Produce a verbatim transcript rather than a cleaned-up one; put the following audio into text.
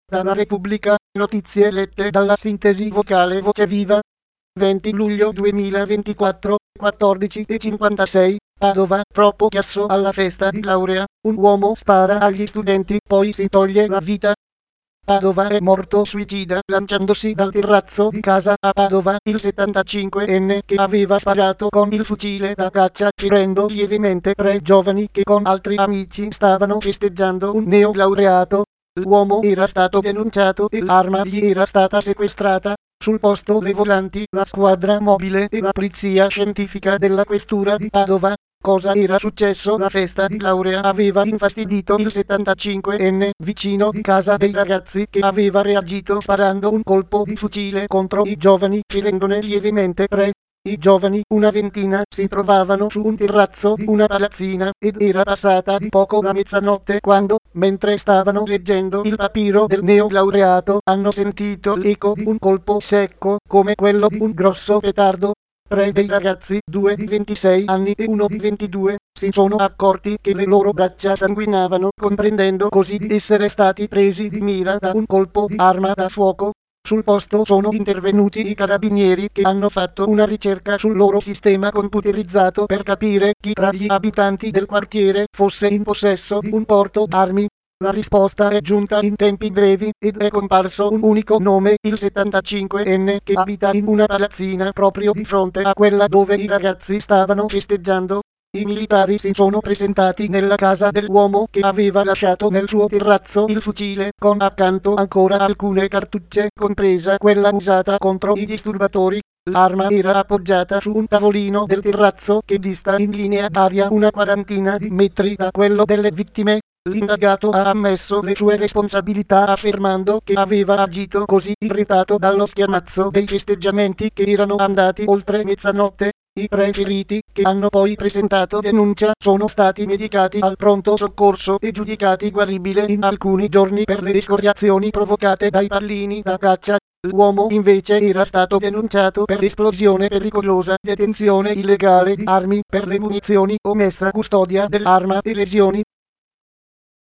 Dalla Repubblica, notizie lette dalla sintesi vocale Voce Viva. venti luglio duemilaventiquattro, quattordici e cinquantasei, Padova, troppo chiasso alla festa di laurea, un uomo spara agli studenti, poi si toglie la vita. Padova è morto suicida lanciandosi dal terrazzo di casa a Padova il settantacinquenne che aveva sparato con il fucile da caccia ferendo lievemente tre giovani che con altri amici stavano festeggiando un neolaureato. L'uomo era stato denunciato e l'arma gli era stata sequestrata. Sul posto le volanti, la squadra mobile e la polizia scientifica della questura di Padova. Cosa era successo? La festa di laurea aveva infastidito il settantacinquenne vicino di casa dei ragazzi che aveva reagito sparando un colpo di fucile contro i giovani ferendone lievemente tre. I giovani, una ventina, si trovavano su un terrazzo di una palazzina ed era passata di poco la mezzanotte quando, mentre stavano leggendo il papiro del neolaureato, hanno sentito l'eco di un colpo secco, come quello di un grosso petardo. Tre dei ragazzi, due di ventisei anni e uno di ventidue, si sono accorti che le loro braccia sanguinavano, comprendendo così di essere stati presi di mira da un colpo di arma da fuoco. Sul posto sono intervenuti i carabinieri che hanno fatto una ricerca sul loro sistema computerizzato per capire chi tra gli abitanti del quartiere fosse in possesso di un porto d'armi. La risposta è giunta in tempi brevi ed è comparso un unico nome, il settantacinquenne che abita in una palazzina proprio di fronte a quella dove i ragazzi stavano festeggiando. I militari si sono presentati nella casa dell'uomo che aveva lasciato nel suo terrazzo il fucile, con accanto ancora alcune cartucce, compresa quella usata contro i disturbatori. L'arma era appoggiata su un tavolino del terrazzo che dista in linea d'aria una quarantina di metri da quello delle vittime. L'indagato ha ammesso le sue responsabilità affermando che aveva agito così irritato dallo schiamazzo dei festeggiamenti che erano andati oltre mezzanotte. I tre feriti, che hanno poi presentato denuncia, sono stati medicati al pronto soccorso e giudicati guaribile in alcuni giorni per le escoriazioni provocate dai pallini da caccia. L'uomo invece era stato denunciato per esplosione pericolosa, detenzione illegale di armi per le munizioni, omessa custodia dell'arma e lesioni